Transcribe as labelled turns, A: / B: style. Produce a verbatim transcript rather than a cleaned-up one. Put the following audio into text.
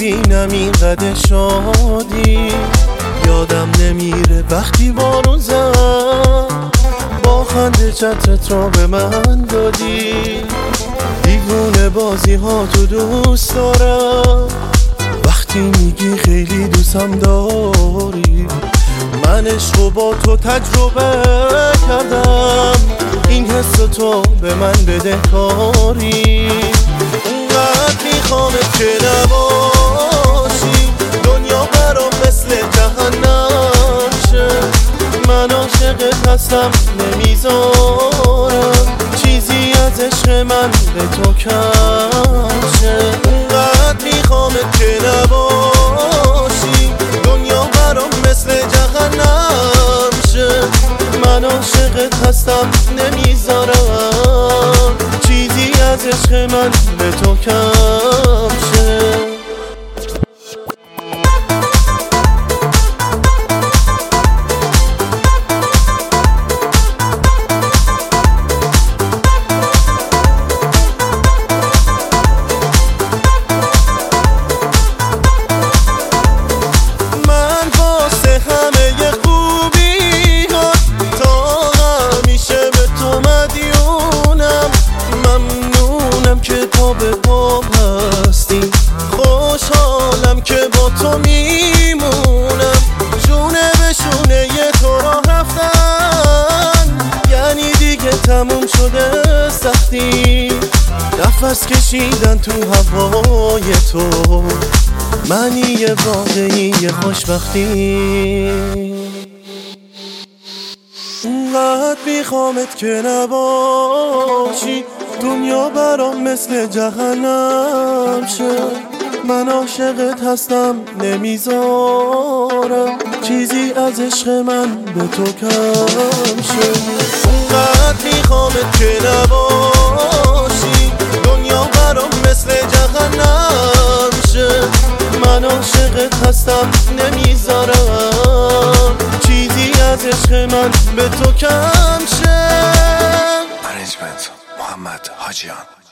A: میبینم اینقدر شادی، یادم نمیره وقتی بارون زد با خنده چترت را به من دادی. دیوونه بازی ها تو دوست دارم، وقتی میگی خیلی دوستم داری. من عشقو با تو تجربه کردم، این حس تو به من بده کاری. اونقدر میخوامت که نباشی، دنیا برام مثل جهنم شه. من عاشقت هستم نمیذارم چیزی از عشق من به تو کم شه. اونقدر میخوامت که نباشی، دنیا برام مثل جهنم شه. من عاشقت هستم نمیذارم چیزی از عشق من به تو کم شه. خوشحالم که با تو میمونم، شونه به شونه یه تو را رفتن، یعنی دیگه تموم شده سختی. نفس کشیدن تو هوای تو معنی واقعی خوشبختی. اونقدر میخوامت که نباشی، دنیا برام مثل جهنم شه. من عاشقت هستم نمیذارم چیزی از عشق من به تو کم شه. اونقدر میخوامت که نباشی، دنیا برام مثل جهنم شه. من عاشقت هستم نمیذارم چیزی از عشق من به تو کم شه.
B: Arrangement محمد حاجیان.